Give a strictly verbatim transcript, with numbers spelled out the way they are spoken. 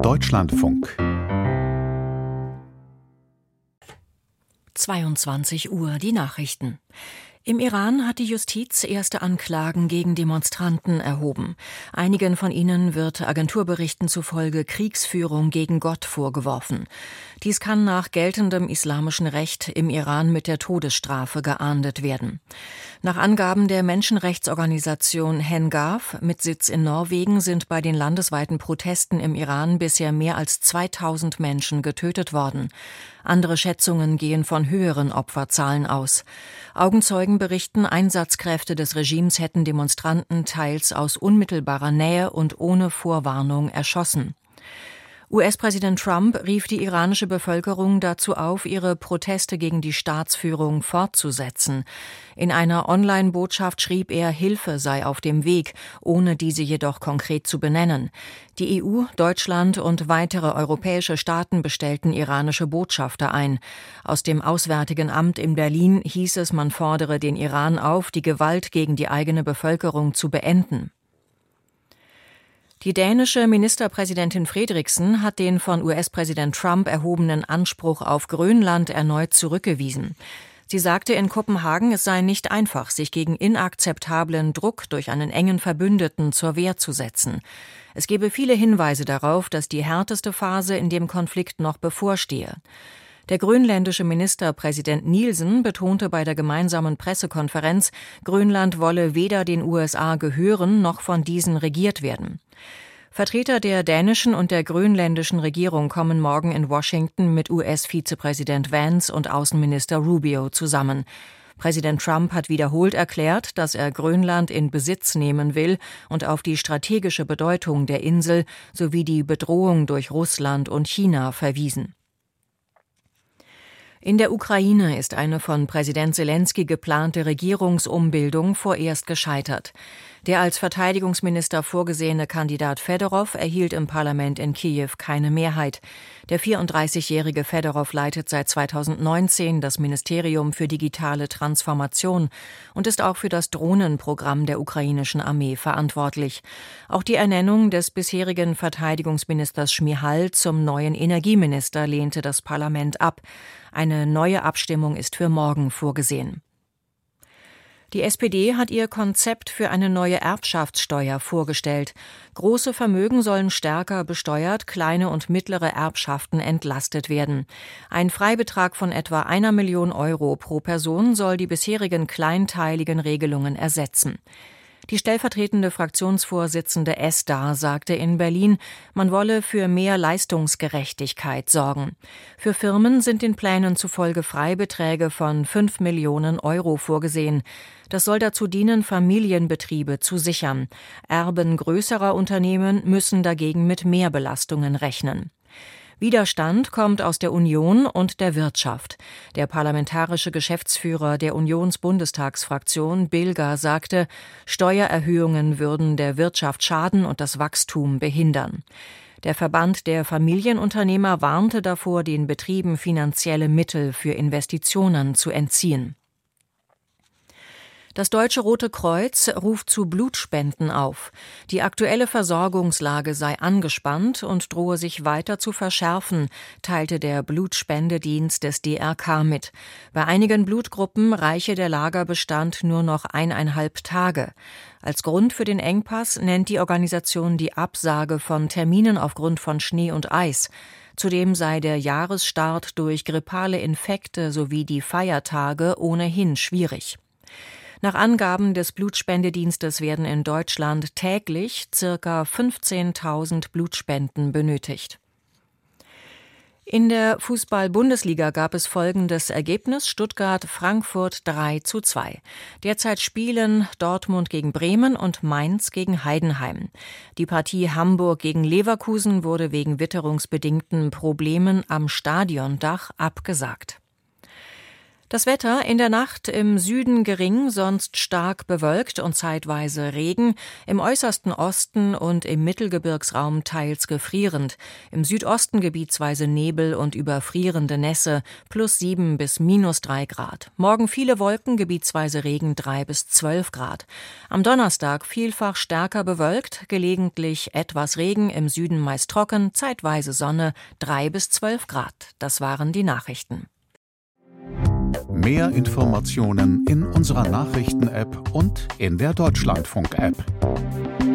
Deutschlandfunk. zweiundzwanzig Uhr, die Nachrichten. Im Iran hat die Justiz erste Anklagen gegen Demonstranten erhoben. Einigen von ihnen wird Agenturberichten zufolge Kriegsführung gegen Gott vorgeworfen. Dies kann nach geltendem islamischen Recht im Iran mit der Todesstrafe geahndet werden. Nach Angaben der Menschenrechtsorganisation Hengav mit Sitz in Norwegen sind bei den landesweiten Protesten im Iran bisher mehr als zweitausend Menschen getötet worden. Andere Schätzungen gehen von höheren Opferzahlen aus. Augenzeugen berichten, Einsatzkräfte des Regimes hätten Demonstranten teils aus unmittelbarer Nähe und ohne Vorwarnung erschossen. U S-Präsident Trump rief die iranische Bevölkerung dazu auf, ihre Proteste gegen die Staatsführung fortzusetzen. In einer Online-Botschaft schrieb er, Hilfe sei auf dem Weg, ohne diese jedoch konkret zu benennen. Die E U, Deutschland und weitere europäische Staaten bestellten iranische Botschafter ein. Aus dem Auswärtigen Amt in Berlin hieß es, man fordere den Iran auf, die Gewalt gegen die eigene Bevölkerung zu beenden. Die dänische Ministerpräsidentin Frederiksen hat den von U S-Präsident Trump erhobenen Anspruch auf Grönland erneut zurückgewiesen. Sie sagte in Kopenhagen, es sei nicht einfach, sich gegen inakzeptablen Druck durch einen engen Verbündeten zur Wehr zu setzen. Es gebe viele Hinweise darauf, dass die härteste Phase in dem Konflikt noch bevorstehe. Der grönländische Ministerpräsident Nielsen betonte bei der gemeinsamen Pressekonferenz, Grönland wolle weder den U S A gehören noch von diesen regiert werden. Vertreter der dänischen und der grönländischen Regierung kommen morgen in Washington mit U S-Vizepräsident Vance und Außenminister Rubio zusammen. Präsident Trump hat wiederholt erklärt, dass er Grönland in Besitz nehmen will und auf die strategische Bedeutung der Insel sowie die Bedrohung durch Russland und China verwiesen. In der Ukraine ist eine von Präsident Selenskyj geplante Regierungsumbildung vorerst gescheitert. Der als Verteidigungsminister vorgesehene Kandidat Fedorow erhielt im Parlament in Kiew keine Mehrheit. Der vierunddreißigjährige Fedorow leitet seit zweitausendneunzehn das Ministerium für digitale Transformation und ist auch für das Drohnenprogramm der ukrainischen Armee verantwortlich. Auch die Ernennung des bisherigen Verteidigungsministers Schmyhal zum neuen Energieminister lehnte das Parlament ab. Eine neue Abstimmung ist für morgen vorgesehen. Die S P D hat ihr Konzept für eine neue Erbschaftssteuer vorgestellt. Große Vermögen sollen stärker besteuert, kleine und mittlere Erbschaften entlastet werden. Ein Freibetrag von etwa einer Million Euro pro Person soll die bisherigen kleinteiligen Regelungen ersetzen. Die stellvertretende Fraktionsvorsitzende Esda sagte in Berlin, man wolle für mehr Leistungsgerechtigkeit sorgen. Für Firmen sind den Plänen zufolge Freibeträge von fünf Millionen Euro vorgesehen. Das soll dazu dienen, Familienbetriebe zu sichern. Erben größerer Unternehmen müssen dagegen mit Mehrbelastungen rechnen. Widerstand kommt aus der Union und der Wirtschaft. Der parlamentarische Geschäftsführer der Unionsbundestagsfraktion, Bilger, sagte, Steuererhöhungen würden der Wirtschaft schaden und das Wachstum behindern. Der Verband der Familienunternehmer warnte davor, den Betrieben finanzielle Mittel für Investitionen zu entziehen. Das Deutsche Rote Kreuz ruft zu Blutspenden auf. Die aktuelle Versorgungslage sei angespannt und drohe sich weiter zu verschärfen, teilte der Blutspendedienst des D R K mit. Bei einigen Blutgruppen reiche der Lagerbestand nur noch eineinhalb Tage. Als Grund für den Engpass nennt die Organisation die Absage von Terminen aufgrund von Schnee und Eis. Zudem sei der Jahresstart durch grippale Infekte sowie die Feiertage ohnehin schwierig. Nach Angaben des Blutspendedienstes werden in Deutschland täglich circa fünfzehntausend Blutspenden benötigt. In der Fußball-Bundesliga gab es folgendes Ergebnis: Stuttgart-Frankfurt drei zu zwei. Derzeit spielen Dortmund gegen Bremen und Mainz gegen Heidenheim. Die Partie Hamburg gegen Leverkusen wurde wegen witterungsbedingten Problemen am Stadiondach abgesagt. Das Wetter in der Nacht im Süden gering, sonst stark bewölkt und zeitweise Regen, im äußersten Osten und im Mittelgebirgsraum teils gefrierend, im Südosten gebietsweise Nebel und überfrierende Nässe, plus sieben bis minus drei Grad. Morgen viele Wolken, gebietsweise Regen drei bis zwölf Grad. Am Donnerstag vielfach stärker bewölkt, gelegentlich etwas Regen, im Süden meist trocken, zeitweise Sonne, drei bis zwölf Grad. Das waren die Nachrichten. Mehr Informationen in unserer Nachrichten-App und in der Deutschlandfunk-App.